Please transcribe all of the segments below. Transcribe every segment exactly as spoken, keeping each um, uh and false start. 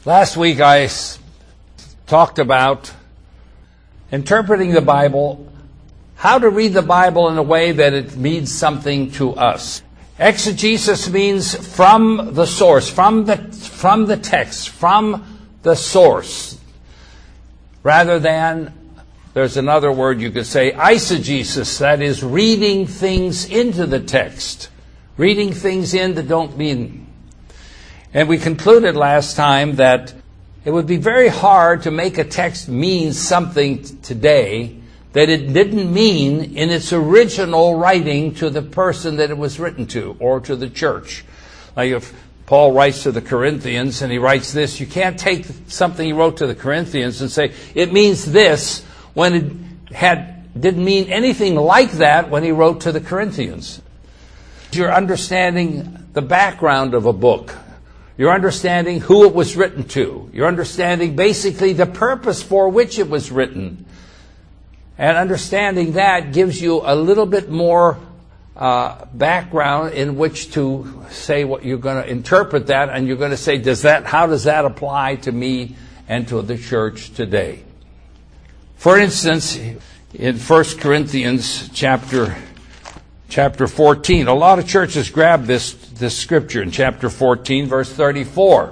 Last week I s- talked about interpreting the Bible, how to read the Bible in a way that it means something to us. Exegesis means from the source, from the from the text, from the source, rather than, there's another word you could say, eisegesis, that is reading things into the text, reading things in that don't mean. And we concluded last time that it would be very hard to make a text mean something today that it didn't mean in its original writing to the person that it was written to, or to the church. Like if Paul writes to the Corinthians and he writes this, you can't take something he wrote to the Corinthians and say, it means this, when it had didn't mean anything like that when he wrote to the Corinthians. You're understanding the background of a book. You're understanding who it was written to. You're understanding basically the purpose for which it was written. And understanding that gives you a little bit more uh, background in which to say what you're going to interpret that, and you're going to say, does that, how does that apply to me and to the church today? For instance, in First Corinthians chapter chapter fourteen, a lot of churches grab this this scripture in chapter fourteen, verse thirty-four.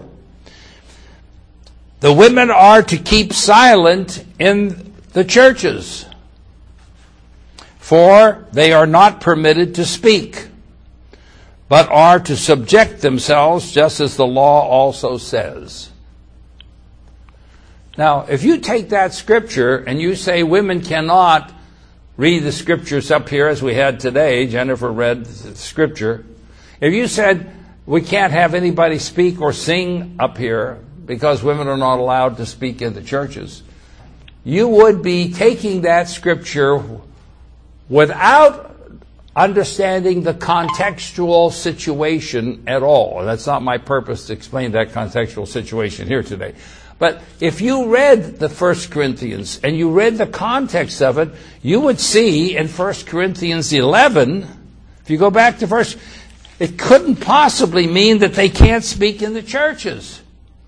The women are to keep silent in the churches, for they are not permitted to speak, but are to subject themselves, just as the law also says. Now, if you take that scripture and you say women cannot read the scriptures up here as we had today, Jennifer read the scripture. If you said we can't have anybody speak or sing up here because women are not allowed to speak in the churches, you would be taking that scripture without understanding the contextual situation at all. And that's not my purpose to explain that contextual situation here today. But if you read the First Corinthians and you read the context of it, you would see in First Corinthians eleven, if you go back to first, it couldn't possibly mean that they can't speak in the churches.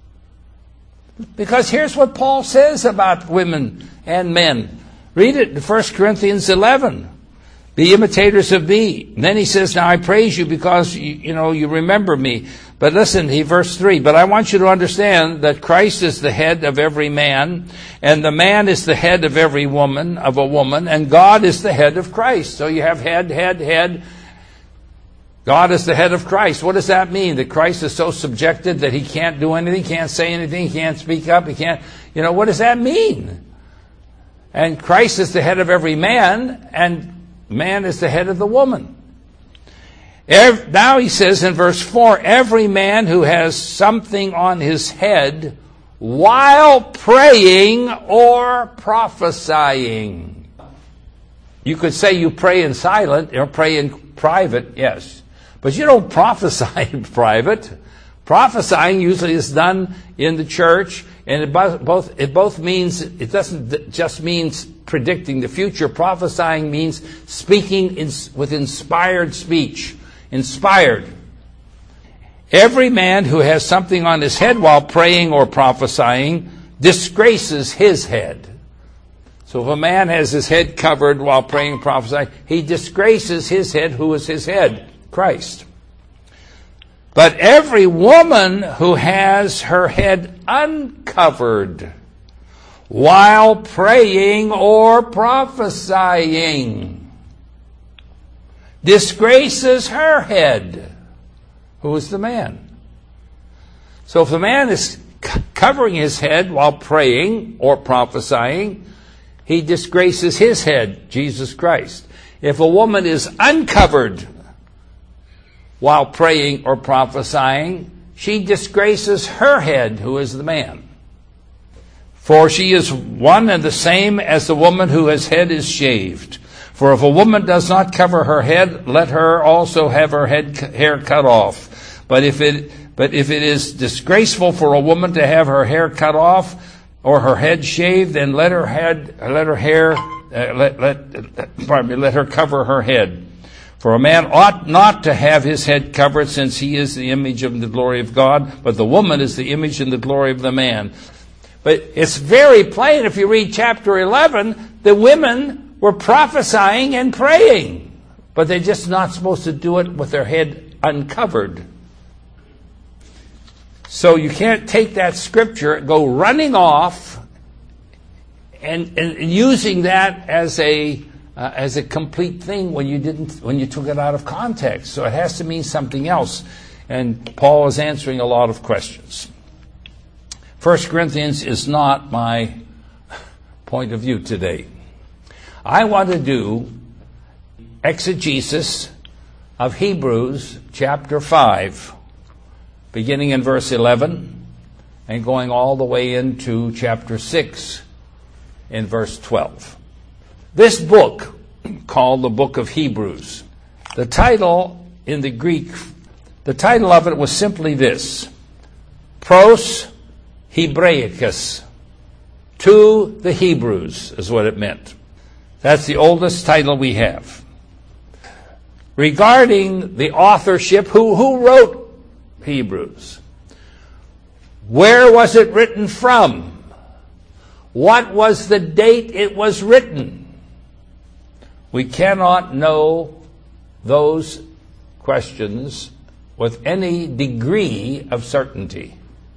Because here's what Paul says about women and men. Read it in First Corinthians eleven. Be imitators of me. And then he says, now I praise you because, you, you know, you remember me. But listen, he verse three, but I want you to understand that Christ is the head of every man, and the man is the head of every woman, of a woman, and God is the head of Christ. So you have head, head, head. God is the head of Christ. What does that mean? That Christ is so subjected that he can't do anything, can't say anything, he can't speak up, he can't, you know, what does that mean? And Christ is the head of every man, and man is the head of the woman. Every, now he says in verse four, every man who has something on his head while praying or prophesying. You could say you pray in silent or pray in private, yes. But you don't prophesy in private. Prophesying usually is done in the church, and it both it both means, it doesn't just means predicting the future. Prophesying means speaking in, with inspired speech. Inspired. Every man who has something on his head while praying or prophesying disgraces his head. So if a man has his head covered while praying and prophesying, he disgraces his head. Who is his head? Christ. But every woman who has her head uncovered while praying or prophesying disgraces her head. Who is the man? So if the man is c- covering his head while praying or prophesying, he disgraces his head, Jesus Christ. If a woman is uncovered while praying or prophesying, she disgraces her head, who is the man. For she is one and the same as the woman whose head is shaved. For if a woman does not cover her head, let her also have her head hair cut off. But if it but if it is disgraceful for a woman to have her hair cut off or her head shaved, then let her head let her hair uh, let let pardon me let her cover her head. For a man ought not to have his head covered, since he is the image of the glory of God, but the woman is the image and the glory of the man. But it's very plain, if you read chapter eleven, the women were prophesying and praying, but they're just not supposed to do it with their head uncovered. So you can't take that scripture, go running off, and, and using that as a Uh, as a complete thing when you didn't, when you took it out of context. So it has to mean something else. And Paul is answering a lot of questions. First Corinthians is not my point of view today. I want to do exegesis of Hebrews chapter five, beginning in verse eleven and going all the way into chapter six in verse twelve. This book, called the Book of Hebrews, the title in the Greek, the title of it was simply this: Pros Hebraicus. To the Hebrews is what it meant. That's the oldest title we have. Regarding the authorship, who, who wrote Hebrews? Where was it written from? What was the date it was written? We cannot know those questions with any degree of certainty.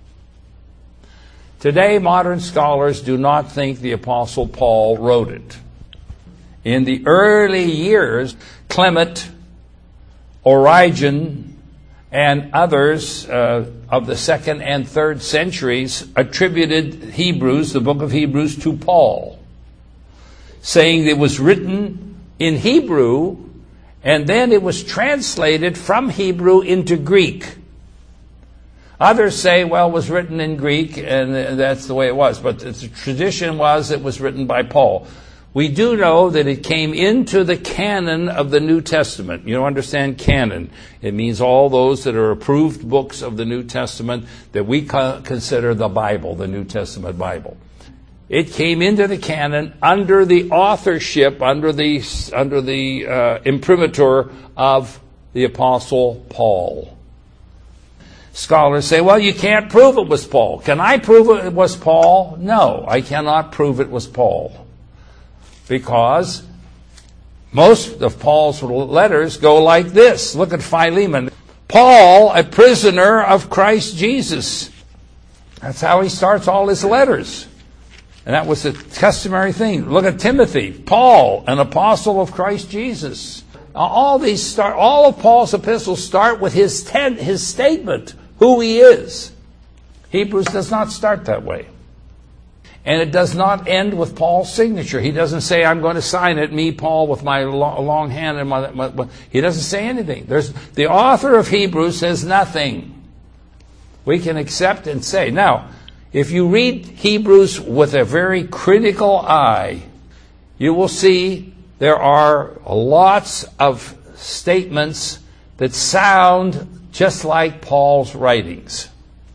Today, modern scholars do not think the Apostle Paul wrote it. In the early years, Clement, Origen, and others uh, of the second and third centuries attributed Hebrews, the book of Hebrews, to Paul, saying it was written in Hebrew, and then it was translated from Hebrew into Greek. Others say, well, it was written in Greek, and that's the way it was. But the tradition was it was written by Paul. We do know that it came into the canon of the New Testament. You don't understand canon. It means all those that are approved books of the New Testament that we consider the Bible, the New Testament Bible. It came into the canon under the authorship, under the under the uh, imprimatur of the Apostle Paul. Scholars say, well, you can't prove it was Paul. Can I prove it was Paul? No, I cannot prove it was Paul. Because most of Paul's letters go like this. Look at Philemon. Paul, a prisoner of Christ Jesus. That's how he starts all his letters. And that was a customary thing. Look at Timothy. Paul, an apostle of Christ Jesus. All these start, all of Paul's epistles start with his ten, his statement, who he is. Hebrews does not start that way. And it does not end with Paul's signature. He doesn't say, I'm going to sign it, me, Paul, with my long hand. and my, my, my. He doesn't say anything. There's, the author of Hebrews says nothing. We can accept and say. Now, if you read Hebrews with a very critical eye, you will see there are lots of statements that sound just like Paul's writings.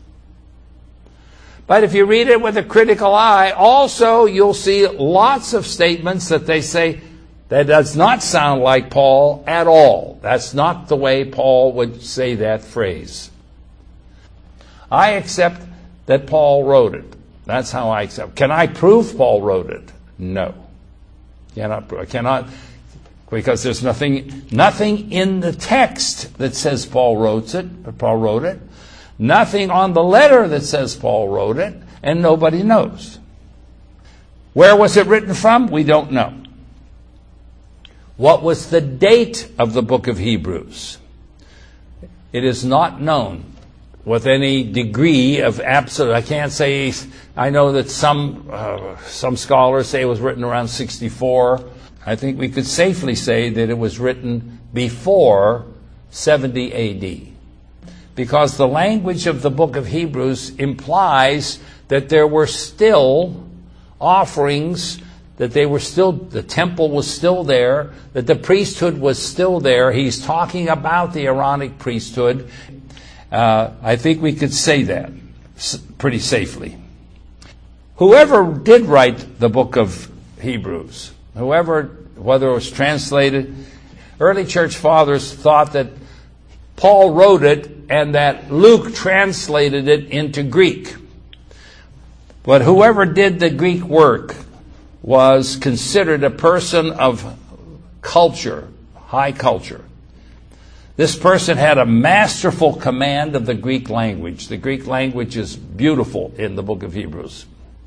But if you read it with a critical eye, also you'll see lots of statements that they say that does not sound like Paul at all. That's not the way Paul would say that phrase. I accept that Paul wrote it. That's how I accept. Can I prove Paul wrote it? No. Cannot prove. I cannot, because there's nothing, nothing in the text that says Paul wrote it. But Paul wrote it. Nothing on the letter that says Paul wrote it, and nobody knows. Where was it written from? We don't know. What was the date of the book of Hebrews? It is not known with any degree of absolute. I can't say. I know that some uh, some scholars say it was written around sixty-four. I think we could safely say that it was written before seventy A D, because the language of the book of Hebrews implies that there were still offerings, that they were still, the temple was still there, that the priesthood was still there. He's talking about the Aaronic priesthood. Uh, I think we could say that pretty safely. Whoever did write the book of Hebrews, whoever, whether it was translated, Early church fathers thought that Paul wrote it and that Luke translated it into Greek. But whoever did the Greek work was considered a person of culture, high culture. This person had a masterful command of the Greek language. The Greek language is beautiful in the book of Hebrews.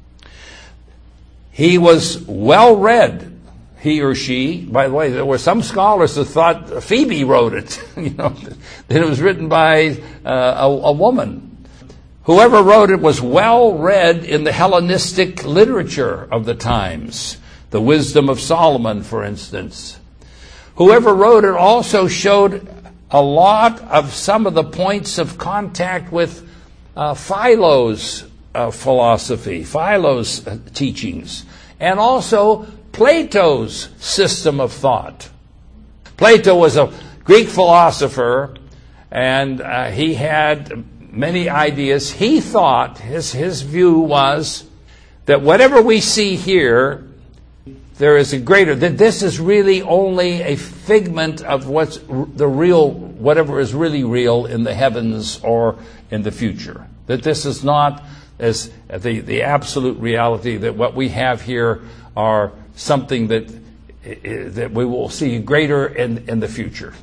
He was well read, he or she. By the way, there were some scholars that thought Phoebe wrote it, you know, that it was written by uh, a, a woman. Whoever wrote it was well read in the Hellenistic literature of the times, the Wisdom of Solomon, for instance. Whoever wrote it also showed a lot of some of the points of contact with uh, Philo's uh, philosophy, Philo's uh, teachings, and also Plato's system of thought. Plato was a Greek philosopher, and uh, he had many ideas. He thought, his, his view was that whatever we see here, there is a greater, that this is really only a figment of what's the real, whatever is really real in the heavens or in the future. That this is not as the, the absolute reality, that what we have here are something that, that we will see greater in, in the future.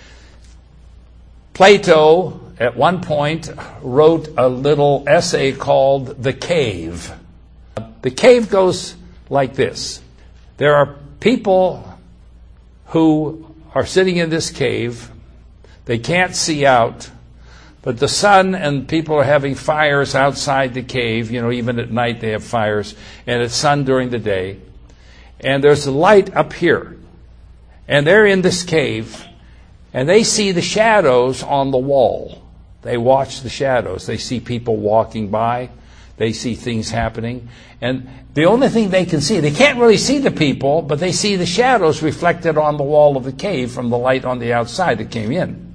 Plato, at one point, wrote a little essay called The Cave. The cave goes like this. There are people who are sitting in this cave. They can't see out, but the sun and people are having fires outside the cave. You know, even at night they have fires, and it's sun during the day. And there's a light up here. And they're in this cave, and they see the shadows on the wall. They watch the shadows. They see people walking by. They see things happening. And the only thing they can see, they can't really see the people, but they see the shadows reflected on the wall of the cave from the light on the outside that came in.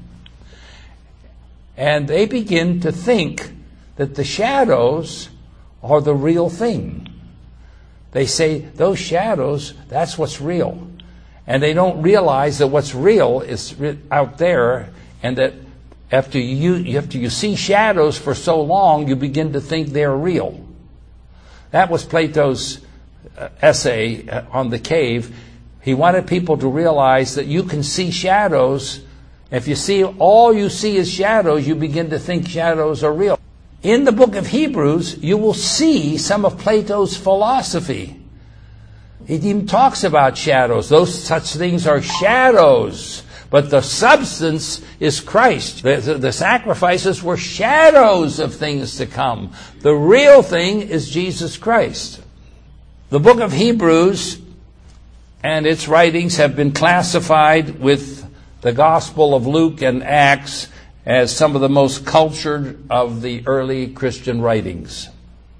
And they begin to think that the shadows are the real thing. They say, those shadows, that's what's real. And they don't realize that what's real is out there, and that after you, after you see shadows for so long, you begin to think they're real. That was Plato's uh, essay uh, on the cave. He wanted people to realize that you can see shadows. If you see, all you see is shadows, you begin to think shadows are real. In the book of Hebrews, you will see some of Plato's philosophy. He even talks about shadows. Those such things are shadows. But the substance is Christ. The, the, the sacrifices were shadows of things to come. The real thing is Jesus Christ. The book of Hebrews and its writings have been classified with the Gospel of Luke and Acts as some of the most cultured of the early Christian writings.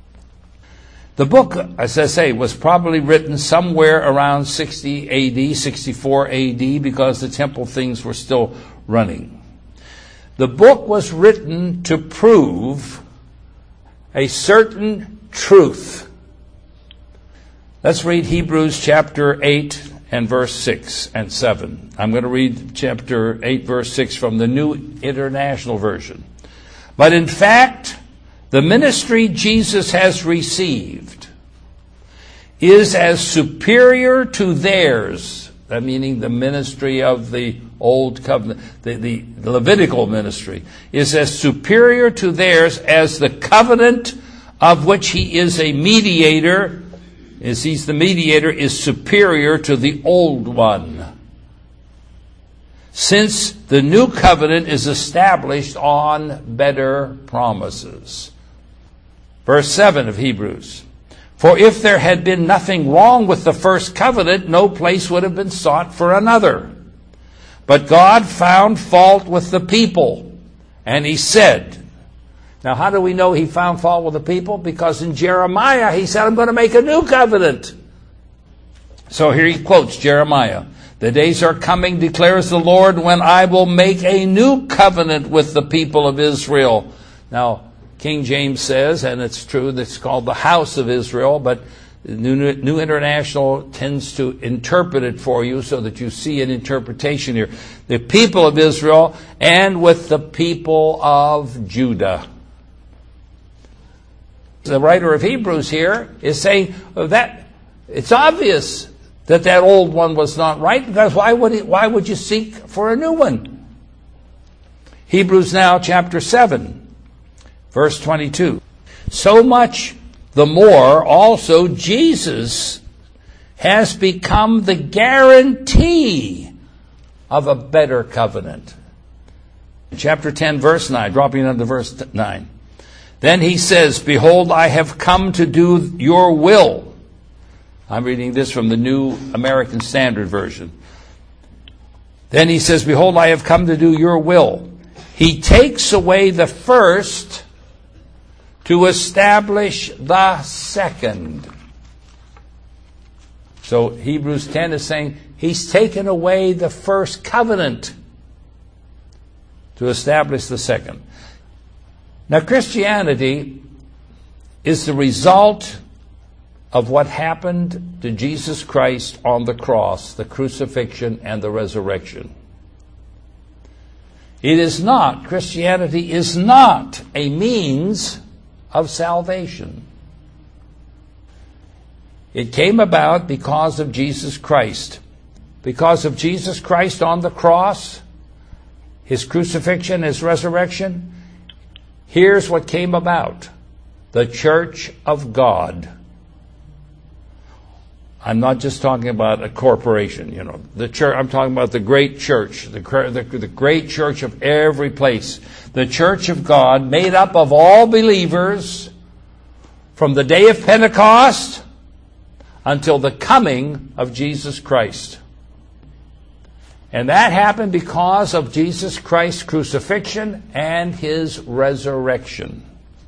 The book, as I say, was probably written somewhere around sixty A D, sixty-four A D, because the temple things were still running. The book was written to prove a certain truth. Let's read Hebrews chapter eight and verse six and seven. I'm going to read chapter eight, verse six from the New International Version. But in fact, the ministry Jesus has received is as superior to theirs, that meaning the ministry of the Old Covenant, the, the, the Levitical ministry, is as superior to theirs as the covenant of which he is a mediator, as he's the mediator, is superior to the old one. Since the new covenant is established on better promises. Verse seven of Hebrews. For if there had been nothing wrong with the first covenant, no place would have been sought for another. But God found fault with the people, and he said, now how do we know he found fault with the people? Because in Jeremiah he said, I'm going to make a new covenant. So here he quotes Jeremiah. The days are coming, declares the Lord, when I will make a new covenant with the people of Israel. Now, King James says, and it's true, that's called the house of Israel, but The New, New International tends to interpret it for you so that you see an interpretation here. The people of Israel and with the people of Judah. The writer of Hebrews here is saying that it's obvious that that old one was not right, because why would it, why would you seek for a new one? Hebrews now chapter seven, verse twenty-two. So much the more also Jesus has become the guarantee of a better covenant. Chapter ten, verse nine, dropping down to verse nine. Then he says, behold, I have come to do your will. I'm reading this from the New American Standard Version. Then he says, behold, I have come to do your will. He takes away the first to establish the second. So Hebrews ten is saying he's taken away the first covenant to establish the second. Now, Christianity is the result of what happened to Jesus Christ on the cross, the crucifixion and the resurrection. It is not, Christianity is not a means of salvation. It came about because of Jesus Christ. Because of Jesus Christ on the cross, his crucifixion, his resurrection, here's what came about. The Church of God. I'm not just talking about a corporation, you know. The church, I'm talking about the great church, the, the, the great church of every place. The Church of God, made up of all believers from the day of Pentecost until the coming of Jesus Christ. And that happened because of Jesus Christ's crucifixion and his resurrection.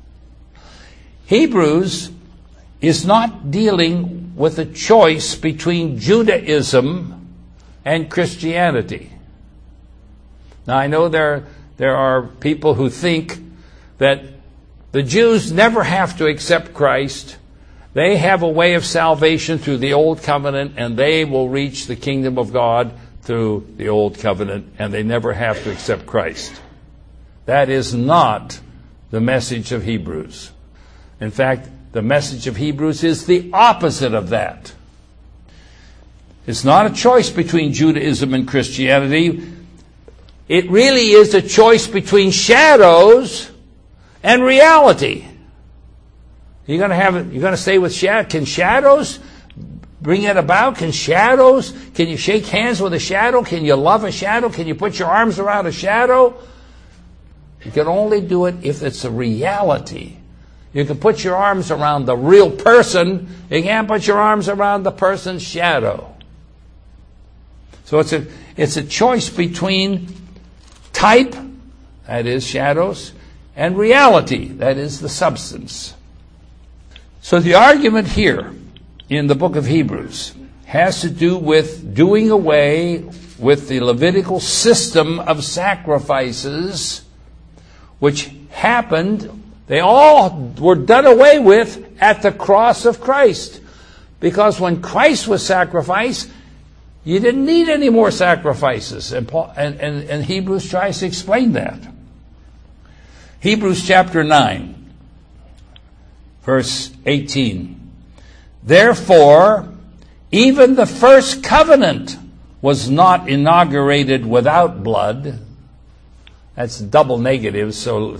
Hebrews is not dealing with a choice between Judaism and Christianity. Now, I know there, there are people who think that the Jews never have to accept Christ. They have a way of salvation through the Old Covenant, and they will reach the kingdom of God through the Old Covenant, and they never have to accept Christ. That is not the message of Hebrews. In fact, the message of Hebrews is the opposite of that. It's not a choice between Judaism and Christianity. It really is a choice between shadows and reality. You're going to have it, you're going to stay with shadows. Can shadows bring it about? Can shadows, can you shake hands with a shadow? Can you love a shadow? Can you put your arms around a shadow? You can only do it if it's a reality. You can put your arms around the real person. You can't put your arms around the person's shadow. So it's a, it's a choice between type, that is shadows, and reality, that is the substance. So the argument here in the book of Hebrews has to do with doing away with the Levitical system of sacrifices, which happened, they all were done away with at the cross of Christ. Because when Christ was sacrificed, you didn't need any more sacrifices. And, Paul, and, and, and Hebrews tries to explain that. Hebrews chapter nine, verse eighteen. Therefore, even the first covenant was not inaugurated without blood. That's double negative, so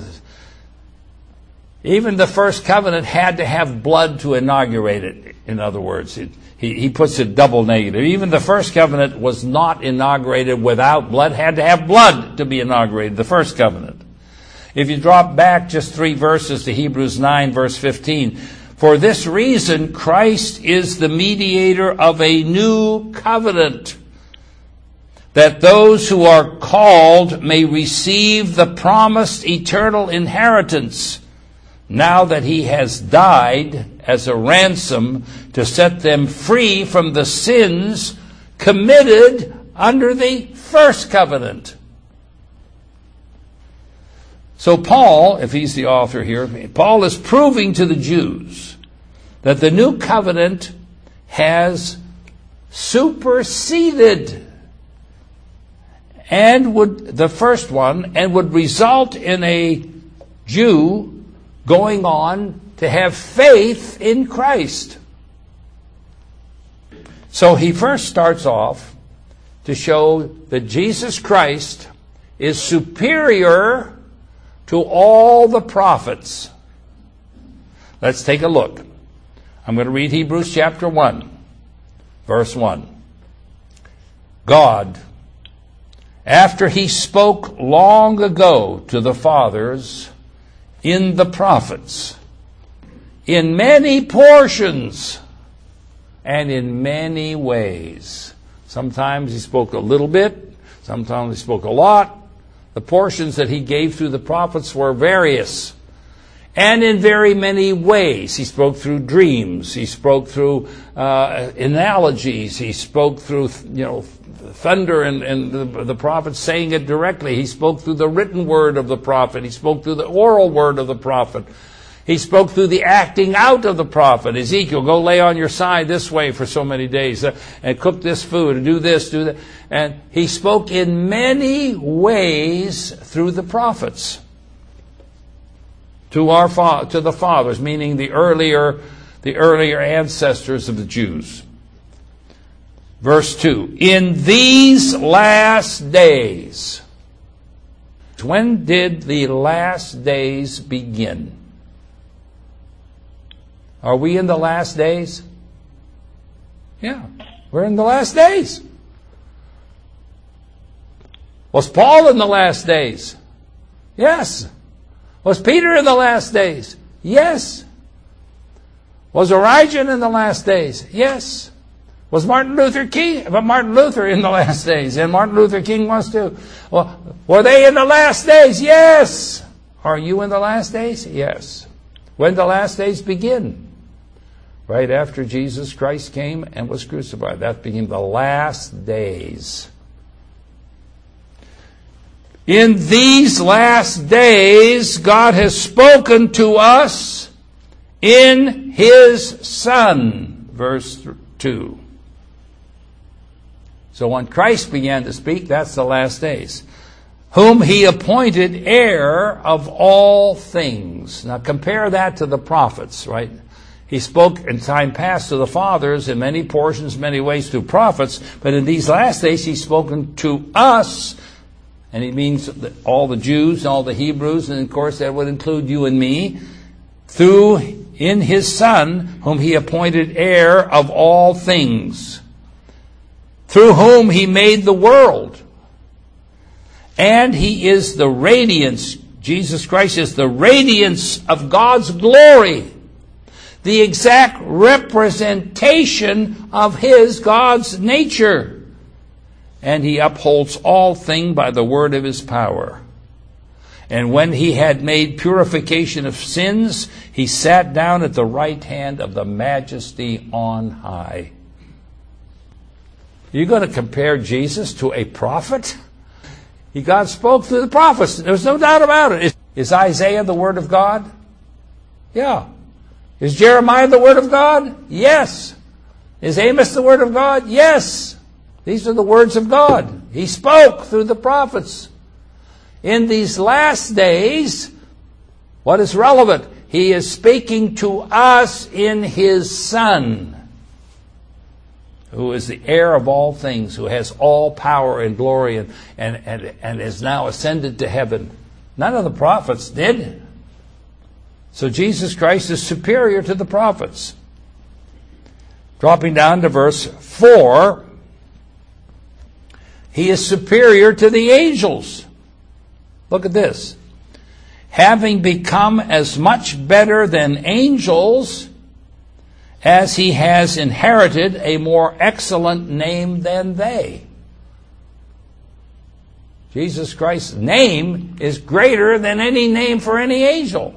even the first covenant had to have blood to inaugurate it. In other words, it, he, he puts it double negative. Even the first covenant was not inaugurated without blood, had to have blood to be inaugurated, the first covenant. If you drop back just three verses to Hebrews nine, verse fifteen, for this reason Christ is the mediator of a new covenant, that those who are called may receive the promised eternal inheritance, now that he has died as a ransom to set them free from the sins committed under the first covenant. So Paul, if he's the author here, Paul is proving to the Jews that the new covenant has superseded and would the first one and would result in a Jew going on to have faith in Christ. So he first starts off to show that Jesus Christ is superior to all the prophets. Let's take a look. I'm going to read Hebrews chapter one, verse one. God, after he spoke long ago to the fathers in the prophets, in many portions and in many ways. Sometimes he spoke a little bit, sometimes he spoke a lot. The portions that he gave through the prophets were various. And in very many ways. He spoke through dreams. He spoke through uh, analogies. He spoke through, you know, thunder and, and the, the prophet saying it directly. He spoke through the written word of the prophet. He spoke through the oral word of the prophet. He spoke through the acting out of the prophet. Ezekiel, go lay on your side this way for so many days uh, and cook this food and do this, do that. And he spoke in many ways through the prophets to our fa- to the fathers, meaning the earlier the earlier ancestors of the Jews. Verse two, in these last days. When did the last days begin? Are we in the last days? Yeah, we're in the last days. Was Paul in the last days? Yes. Was Peter in the last days? Yes. Was Origen in the last days? Yes. Was Martin Luther King, but Martin Luther in the last days, and Martin Luther King was too. Well, were they in the last days? Yes. Are you in the last days? Yes. When the last days begin? Right after Jesus Christ came and was crucified. That became the last days. In these last days, God has spoken to us in His Son. Verse two. So when Christ began to speak, that's the last days. Whom He appointed heir of all things. Now compare that to the prophets, right? He spoke in time past to the fathers in many portions, many ways through prophets, but in these last days He's spoken to us, and He means all the Jews, all the Hebrews, and of course that would include you and me, through in His Son, whom He appointed heir of all things, through whom He made the world. And He is the radiance, Jesus Christ is the radiance of God's glory, the exact representation of His, God's nature. And He upholds all things by the word of His power. And when He had made purification of sins, He sat down at the right hand of the Majesty on high. You're going to compare Jesus to a prophet? He, God spoke through the prophets. There's no doubt about it. Is, is Isaiah the word of God? Yeah. Is Jeremiah the word of God? Yes. Is Amos the word of God? Yes. These are the words of God. He spoke through the prophets. In these last days, what is relevant? He is speaking to us in His Son, who is the heir of all things, who has all power and glory and, and, and, and is now ascended to heaven. None of the prophets did. So Jesus Christ is superior to the prophets. Dropping down to verse four, He is superior to the angels. Look at this. Having become as much better than angels, as He has inherited a more excellent name than they. Jesus Christ's name is greater than any name for any angel.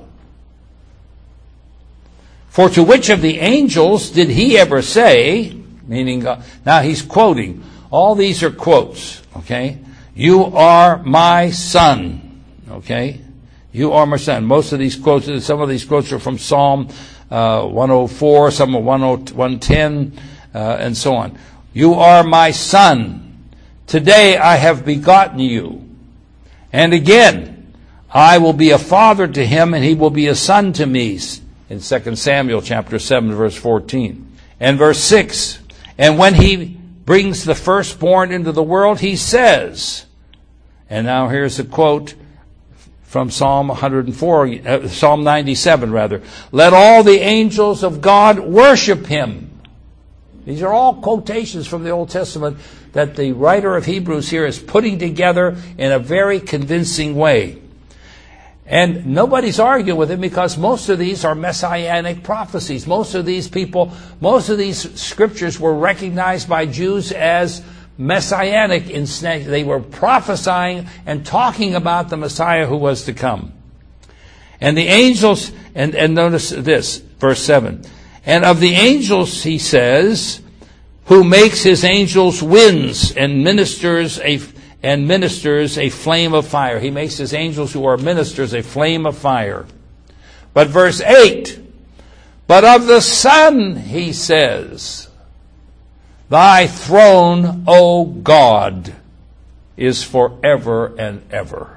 For to which of the angels did He ever say, meaning, God, now he's quoting, all these are quotes, okay? You are my son, okay? You are my son. Most of these quotes, some of these quotes are from Psalm uh, one oh four, some of one ten, uh, and so on. You are my son. Today I have begotten you. And again, I will be a father to him, and he will be a son to me. In Second Samuel chapter seven, verse fourteen. And verse six, and when he brings the firstborn into the world, he says, and now here's a quote from Psalm one hundred four, uh, Psalm ninety-seven rather, let all the angels of God worship him. These are all quotations from the Old Testament that the writer of Hebrews here is putting together in a very convincing way. And nobody's arguing with him because most of these are messianic prophecies. Most of these people, most of these scriptures were recognized by Jews as messianic. They were prophesying and talking about the Messiah who was to come. And the angels, and, and notice this, verse seven. And of the angels, he says, who makes his angels winds and ministers a and ministers a flame of fire. He makes his angels who are ministers a flame of fire. But verse eight, but of the Son, he says, thy throne, O God, is forever and ever.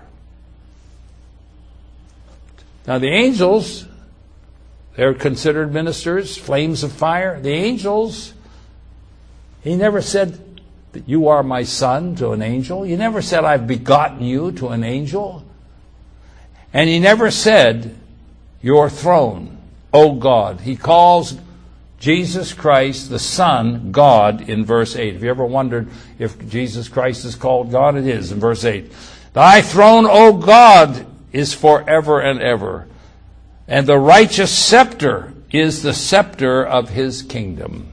Now the angels, they're considered ministers, flames of fire. The angels, he never said, you are my son to an angel. He never said, I've begotten you to an angel. And he never said, your throne, O God. He calls Jesus Christ, the Son, God in verse eight. Have you ever wondered if Jesus Christ is called God? It is in verse eight. Thy throne, O God, is forever and ever. And the righteous scepter is the scepter of his kingdom.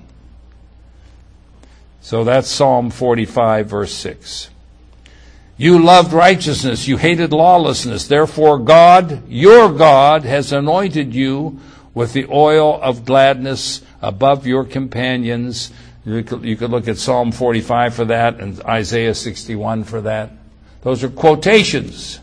So that's Psalm forty-five, verse six. You loved righteousness, you hated lawlessness. Therefore God, your God, has anointed you with the oil of gladness above your companions. You could, you could look at Psalm forty-five for that and Isaiah sixty-one for that. Those are quotations.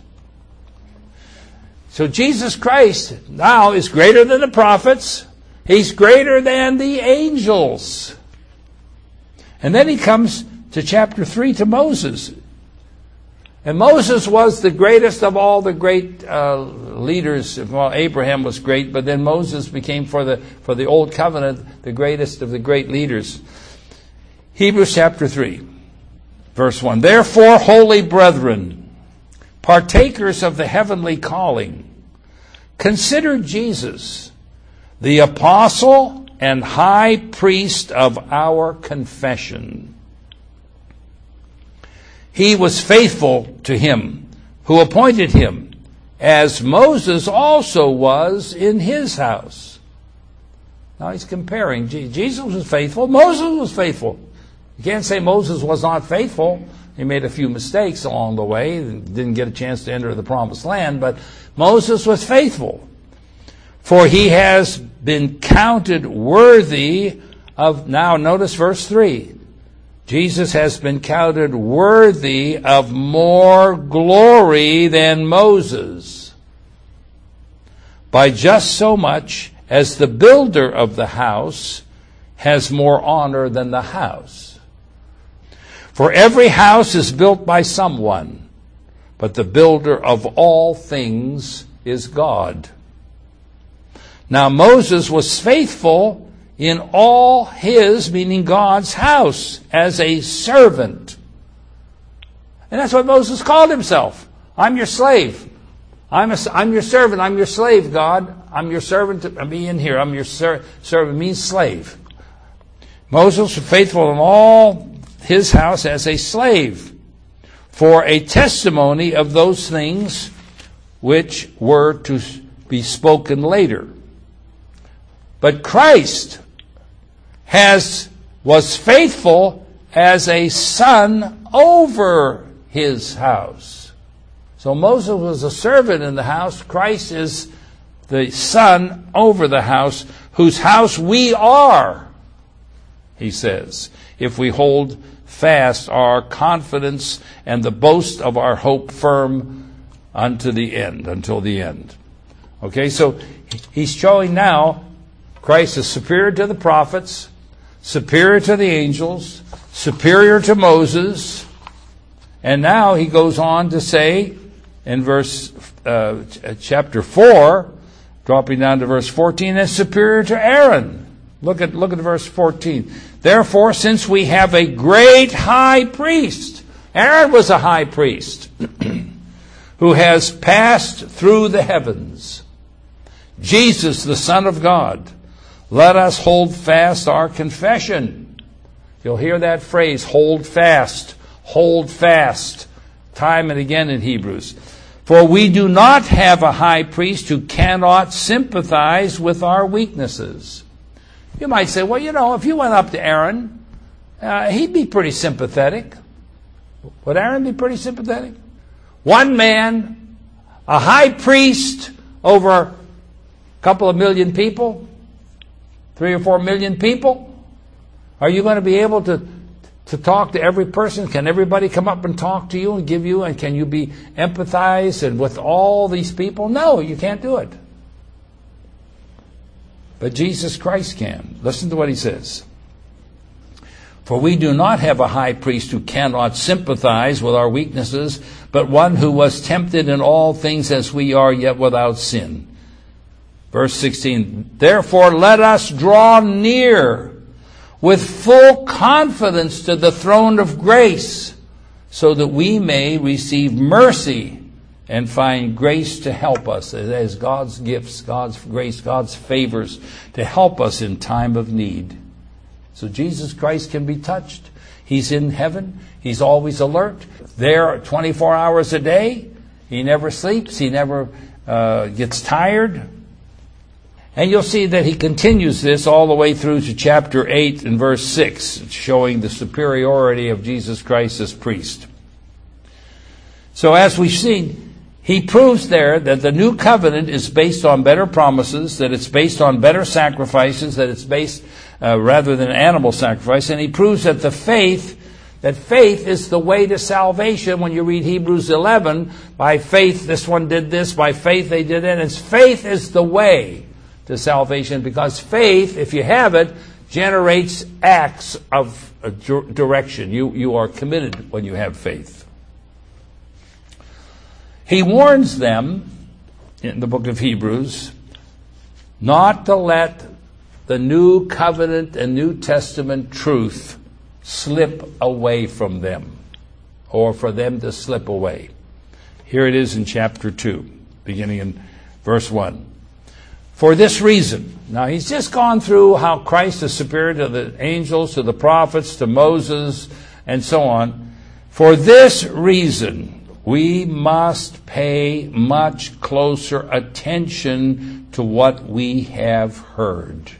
So Jesus Christ now is greater than the prophets. He's greater than the angels. And then he comes to chapter three to Moses. And Moses was the greatest of all the great uh, leaders. Well, Abraham was great, but then Moses became, for the for the Old Covenant, the greatest of the great leaders. Hebrews chapter three, verse one. Therefore, holy brethren, partakers of the heavenly calling, consider Jesus, the apostle and high priest of our confession. He was faithful to him who appointed him, as Moses also was in his house. Now he's comparing. Jesus was faithful. Moses was faithful. You can't say Moses was not faithful. He made a few mistakes along the way and didn't get a chance to enter the promised land, but Moses was faithful. For he has been counted worthy of, now notice verse three. Jesus has been counted worthy of more glory than Moses, by just so much as the builder of the house has more honor than the house. For every house is built by someone, but the builder of all things is God. Now Moses was faithful in all his, meaning God's house, as a servant. And that's what Moses called himself. I'm your slave. I'm, a, I'm your servant. I'm your slave, God. I'm your servant. To be in here. I'm your ser- servant. It means slave. Moses was faithful in all his house as a slave, for a testimony of those things which were to be spoken later. But Christ has was faithful as a son over his house. So Moses was a servant in the house. Christ is the son over the house, whose house we are, he says, if we hold fast our confidence and the boast of our hope firm unto the end, until the end. Okay, so he's showing now Christ is superior to the prophets, superior to the angels, superior to Moses. And now he goes on to say in verse uh, chapter four, dropping down to verse fourteen, is superior to Aaron. Look at look at verse fourteen. Therefore, since we have a great high priest, Aaron was a high priest, who has passed through the heavens, Jesus, the Son of God, let us hold fast our confession. You'll hear that phrase, hold fast, hold fast, time and again in Hebrews. For we do not have a high priest who cannot sympathize with our weaknesses. You might say, well, you know, if you went up to Aaron, uh, he'd be pretty sympathetic. Would Aaron be pretty sympathetic? One man, a high priest over a couple of million people, three or four million people. Are you going to be able to to talk to every person? Can everybody come up and talk to you and give you, and can you be empathize and with all these people? No, you can't do it. But Jesus Christ can. Listen to what he says. For we do not have a high priest who cannot sympathize with our weaknesses, but one who was tempted in all things as we are, yet without sin. Verse sixteen, therefore let us draw near with full confidence to the throne of grace, so that we may receive mercy and find grace to help us as God's gifts, God's grace, God's favors to help us in time of need. So Jesus Christ can be touched. He's in heaven. He's always alert. There twenty-four hours a day. He never sleeps. He never uh, gets tired. And you'll see that he continues this all the way through to chapter eight and verse six, showing the superiority of Jesus Christ as priest. So as we've seen, he proves there that the new covenant is based on better promises, that it's based on better sacrifices, that it's based uh, rather than animal sacrifice. And he proves that the faith, that faith is the way to salvation. When you read Hebrews eleven, by faith this one did this, by faith they did it. And faith is the way to salvation, because faith, if you have it, generates acts of uh, direction. You, you are committed when you have faith. He warns them in the book of Hebrews not to let the new covenant and New Testament truth slip away from them, or for them to slip away. Here it is in chapter two, beginning in verse one. For this reason, now he's just gone through how Christ is superior to the angels, to the prophets, to Moses, and so on. For this reason, we must pay much closer attention to what we have heard,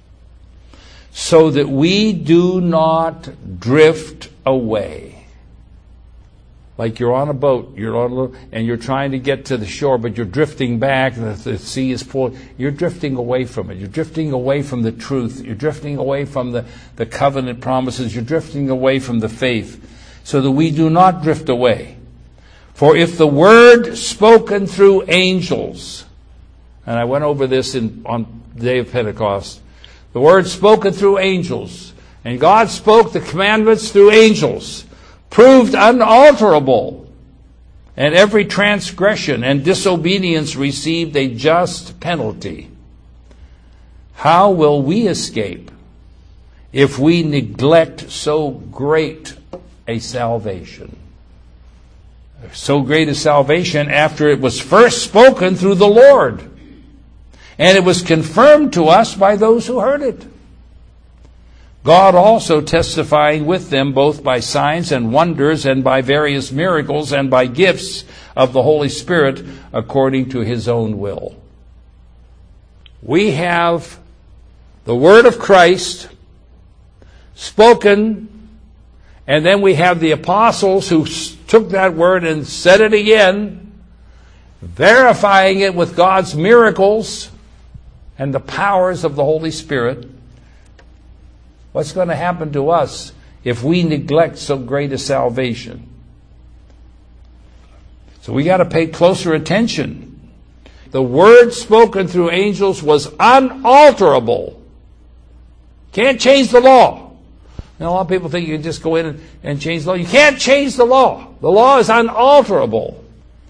so that we do not drift away. Like you're on a boat, you're on a, and you're trying to get to the shore, but you're drifting back, and the, the sea is pulling. You're drifting away from it. You're drifting away from the truth. You're drifting away from the, the covenant promises. You're drifting away from the faith, so that we do not drift away. For if the word spoken through angels, and I went over this in, on the day of Pentecost, the word spoken through angels, and God spoke the commandments through angels, proved unalterable, and every transgression and disobedience received a just penalty, how will we escape if we neglect so great a salvation? So great a salvation after it was first spoken through the Lord, and it was confirmed to us by those who heard it. God also testifying with them both by signs and wonders and by various miracles and by gifts of the Holy Spirit according to his own will. We have the word of Christ spoken, and then we have the apostles who took that word and said it again, verifying it with God's miracles and the powers of the Holy Spirit. What's going to happen to us if we neglect so great a salvation? So we got to pay closer attention. the word spoken through angels was unalterable. Can't change the law. Now, a lot of people think you can just go in and, and change the law. You can't change the law. The law is unalterable.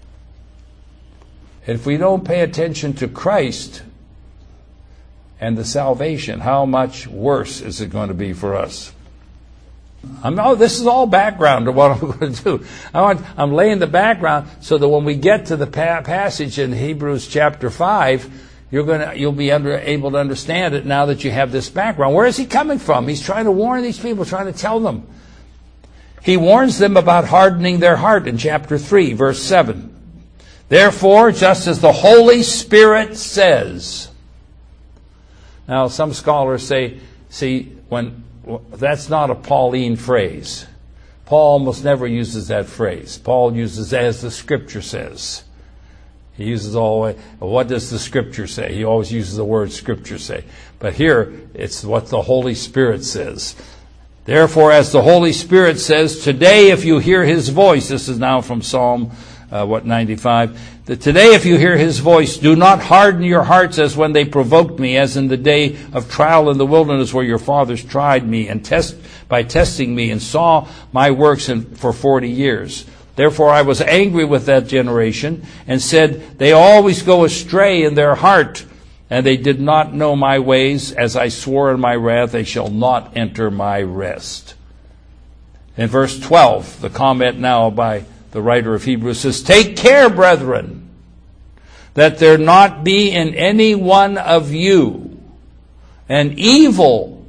And if we don't pay attention to Christ and the salvation, how much worse is it going to be for us? I'm, oh, this is all background to what I'm going to do. I want, I'm laying the background so that when we get to the pa- passage in Hebrews chapter five, you're going to, you'll be under, able to understand it now that you have this background. Where is he coming from? He's trying to warn these people, trying to tell them. He warns them about hardening their heart in chapter three, verse seven. Therefore, just as the Holy Spirit says. Now, some scholars say, see, when that's not a Pauline phrase. Paul almost never uses that phrase. Paul uses as the Scripture says. He uses all the way, what does the Scripture say? He always uses the word Scripture say. But here, it's what the Holy Spirit says. Therefore, as the Holy Spirit says, today if you hear His voice, this is now from Psalm, uh, what, ninety-five, that today if you hear His voice, do not harden your hearts as when they provoked me, as in the day of trial in the wilderness where your fathers tried me and test by testing me and saw my works in, for forty years. Therefore I was angry with that generation and said, they always go astray in their heart, and they did not know my ways. As I swore in my wrath, they shall not enter my rest. In verse twelve, the comment now by the writer of Hebrews says, take care, brethren, that there not be in any one of you an evil,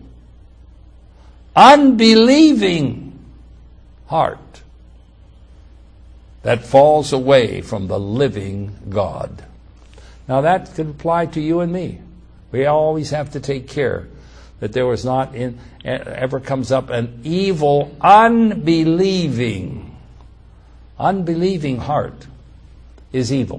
unbelieving heart that falls away from the living God. Now that could apply to you and me. We always have to take care that there was not in, ever comes up an evil, unbelieving Unbelieving heart is evil.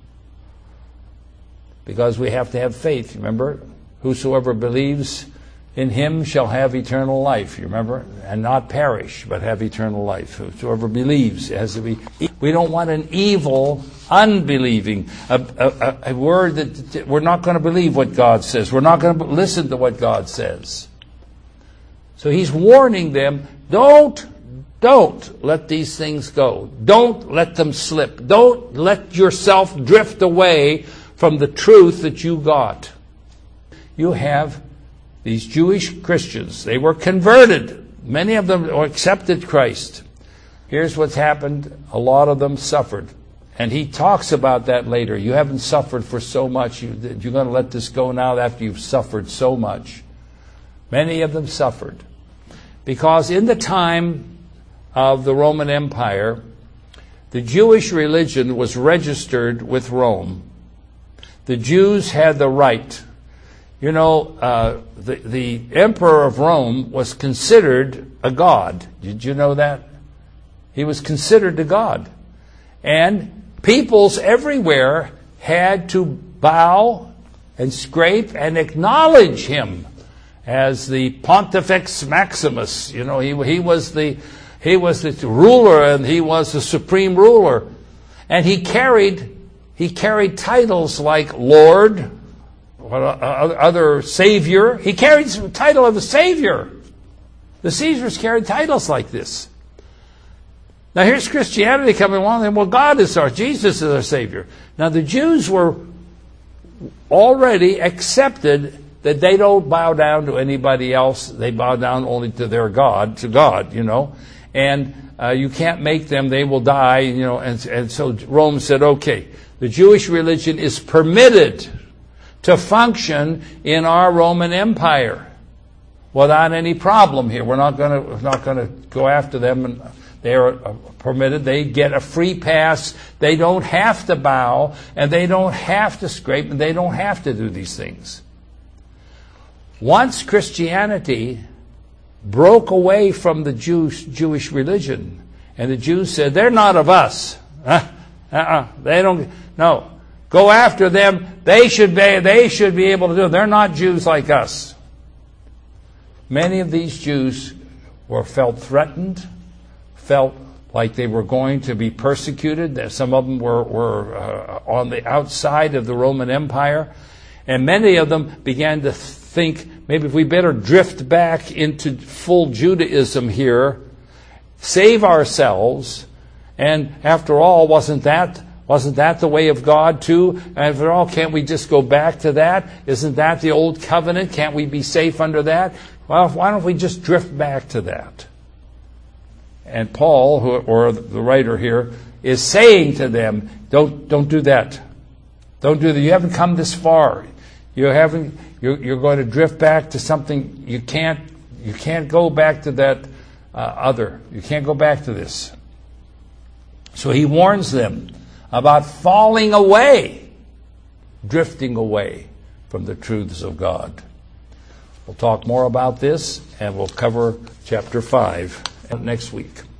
Because we have to have faith. Remember, whosoever believes in Him shall have eternal life. You remember? And not perish, but have eternal life. Whosoever believes has to be. We don't want an evil, unbelieving, a, a, a word that we're not going to believe what God says. We're not going to listen to what God says. So He's warning them, don't Don't let these things go. Don't let them slip. Don't let yourself drift away from the truth that you got. You have these Jewish Christians. They were converted. Many of them accepted Christ. Here's what's happened. A lot of them suffered. And he talks about that later. You haven't suffered for so much. You, you're going to let this go now after you've suffered so much. Many of them suffered. Because in the time of the Roman Empire, the Jewish religion was registered with Rome. The Jews had the right. You know, uh, the, the emperor of Rome was considered a god. Did you know that? He was considered a god. And peoples everywhere had to bow and scrape and acknowledge him as the Pontifex Maximus. You know, he, he was the He was the ruler, and he was the supreme ruler. And he carried he carried titles like Lord, other Savior. He carried the title of a Savior. The Caesars carried titles like this. Now here's Christianity coming along, and well, God is our, Jesus is our Savior. Now the Jews were already accepted that they don't bow down to anybody else. They bow down only to their God, to God, you know. And uh, you can't make them, they will die, you know. And, and so Rome said, okay, the Jewish religion is permitted to function in our Roman Empire without any problem here. We're not going to we're not going to go after them. And they are permitted. They get a free pass. They don't have to bow, and they don't have to scrape, and they don't have to do these things. Once Christianity broke away from the Jewish, Jewish religion, and the Jews said, they're not of us. Uh, uh-uh, they don't, no. Go after them. They should be, they should be able to do it. They're not Jews like us. Many of these Jews were felt threatened, felt like they were going to be persecuted. Some of them were, were uh, on the outside of the Roman Empire. And many of them began to think, maybe if we better drift back into full Judaism here, save ourselves. And after all, wasn't that wasn't that the way of God too? And after all, can't we just go back to that? Isn't that the old covenant? Can't we be safe under that? Well, why don't we just drift back to that? And Paul, who, or the writer here, is saying to them, don't don't do that. Don't do that. You haven't come this far. You haven't. You're, you're going to drift back to something you can't. You can't go back to that uh, other. You can't go back to this. So he warns them about falling away, drifting away from the truths of God. We'll talk more about this, and we'll cover chapter five next week.